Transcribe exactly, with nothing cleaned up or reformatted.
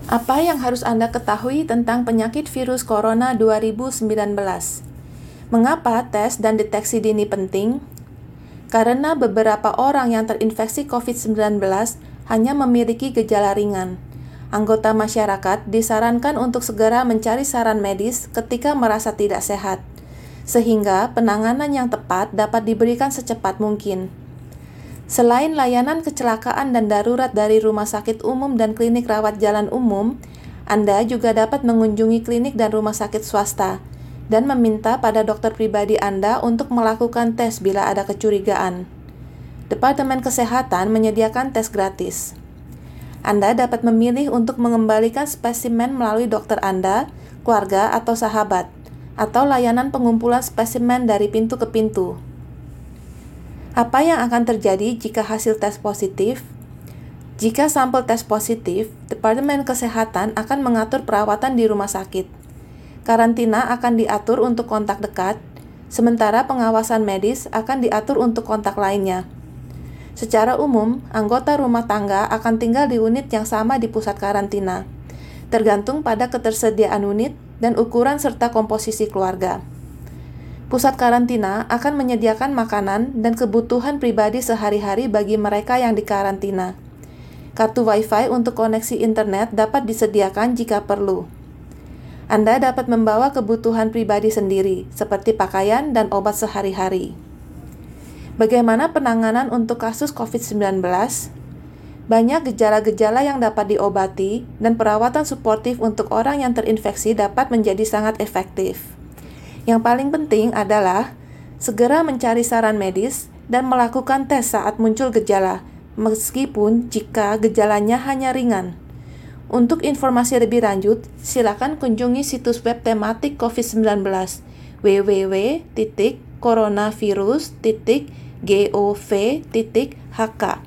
Apa yang harus Anda ketahui tentang penyakit virus corona dua ribu sembilan belas? Mengapa tes dan deteksi dini penting? Karena beberapa orang yang terinfeksi covid sembilan belas hanya memiliki gejala ringan. Anggota masyarakat disarankan untuk segera mencari saran medis ketika merasa tidak sehat, sehingga penanganan yang tepat dapat diberikan secepat mungkin. Selain layanan kecelakaan dan darurat dari rumah sakit umum dan klinik rawat jalan umum, Anda juga dapat mengunjungi klinik dan rumah sakit swasta dan meminta pada dokter pribadi Anda untuk melakukan tes bila ada kecurigaan. Departemen Kesehatan menyediakan tes gratis. Anda dapat memilih untuk mengembalikan spesimen melalui dokter Anda, keluarga, atau sahabat, atau layanan pengumpulan spesimen dari pintu ke pintu. Apa yang akan terjadi jika hasil tes positif? Jika sampel tes positif, Departemen Kesehatan akan mengatur perawatan di rumah sakit. Karantina akan diatur untuk kontak dekat, sementara pengawasan medis akan diatur untuk kontak lainnya. Secara umum, anggota rumah tangga akan tinggal di unit yang sama di pusat karantina, tergantung pada ketersediaan unit dan ukuran serta komposisi keluarga. Pusat karantina akan menyediakan makanan dan kebutuhan pribadi sehari-hari bagi mereka yang dikarantina. Kartu Wi-Fi untuk koneksi internet dapat disediakan jika perlu. Anda dapat membawa kebutuhan pribadi sendiri, seperti pakaian dan obat sehari-hari. Bagaimana penanganan untuk kasus covid sembilan belas? Banyak gejala-gejala yang dapat diobati, dan perawatan suportif untuk orang yang terinfeksi dapat menjadi sangat efektif. Yang paling penting adalah segera mencari saran medis dan melakukan tes saat muncul gejala, meskipun jika gejalanya hanya ringan. Untuk informasi lebih lanjut, silakan kunjungi situs web tematik covid sembilan belas w w w titik coronavirus titik gov titik h k.